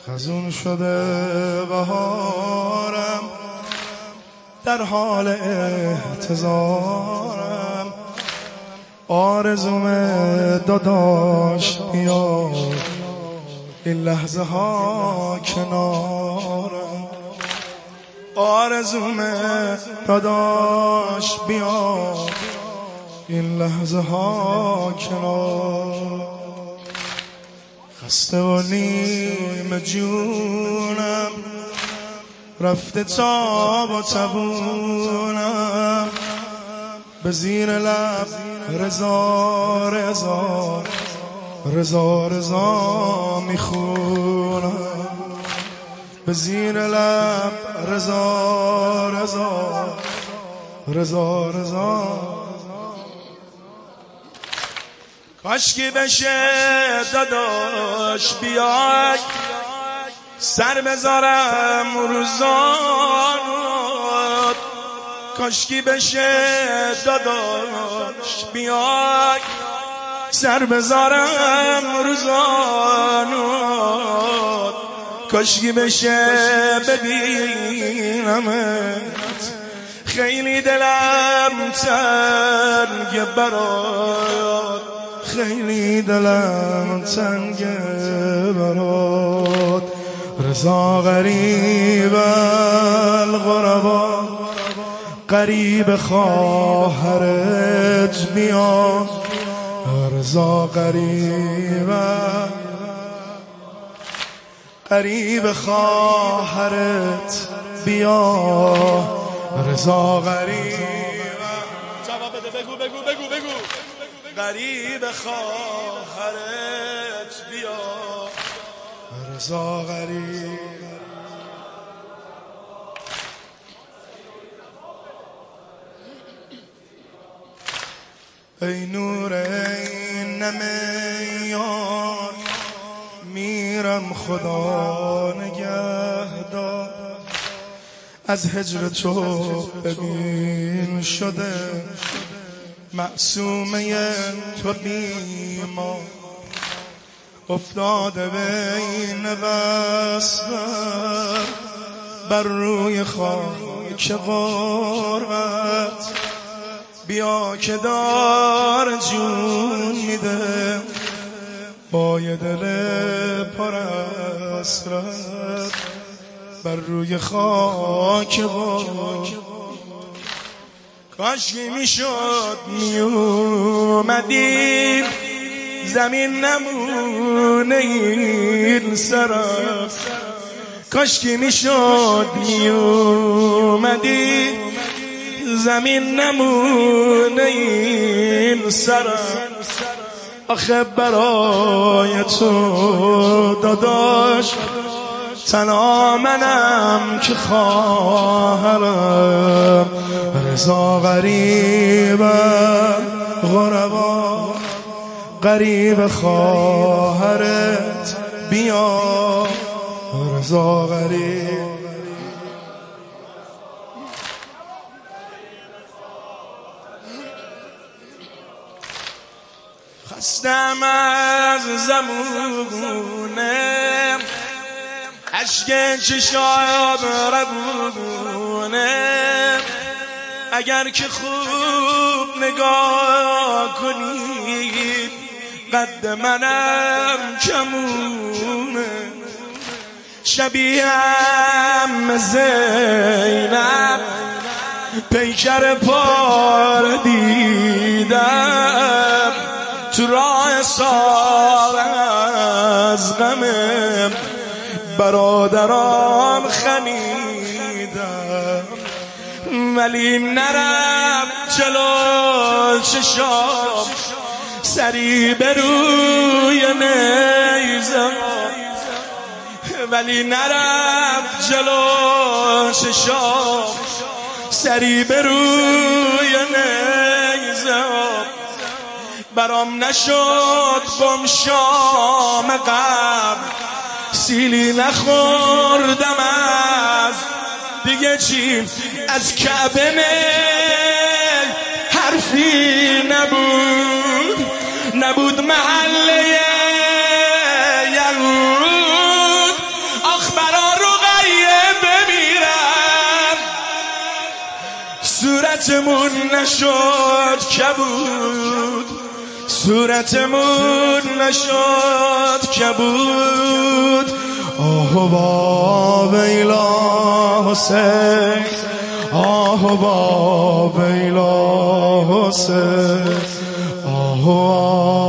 خزون شده بهارم، در حال احتضارم. آرزوم داداش بیا، این لحظه ها کنارم. آرزوم داداش بیا، این لحظه ها کنار. خسته و نیم جونم، رفته تاب و تبونم. به زیر لب رضا رضا رضا رضا میخونم. به زیر لب رضا رضا رضا رضا. کاشکی بشه داداش بیای، سر بذارم روزانوت. کاشکی بشه داداش بیای، سر بذارم روزانوت. کاشکی بشه ببینمت، خیلی دلم تنگه برات، خیلی دلم تنگه برات. رضا غریب الغربا، غریب خواهرت بیا. رضا غریب خواهرت بیا. رضا غریب، جواب بده، بگو بگو بگو بگو. غریب خواهرت بیا. رضا غریب. ای نور این نمیار، میرم خدا نگهدار. از هجر تو ببین شده معصومه تو بیما. افتاده بین وصفت، بر روی خاک غربت. بیا که دار جون میده، با یه دل پر حسرت، بر روی خاک غربت. کاشکی میشد میومدی، زمین نمونه این سرم. کاشکی میشد میومدی، زمین نمونه این سرم. آخه برای تو داداش، تنها منم که خواهرم. رضا غریب غربا، غریب خواهرت بیا. رضا غریب. خستم از زمونه، اشک چشام روونه. اگر که خوب نگاه کنید، قد منم کمونه. شبیهم زینب، پیکر پاره دیدم. تو راه سال از غم برادران خمیدم. ولی نرفت جلو چشام، سری به روی نیزم. ولی نرفت جلو چشام، سری به روی نیزم. برام نشد بم شام قبل، سیلی نخوردم از دیگه چی. از کعبه حرفی نبود محله یهود. صورتمون نشد کبود، صورتمون نشد کبود. آه با ویلا حسین، آه با ویلا حسین، آه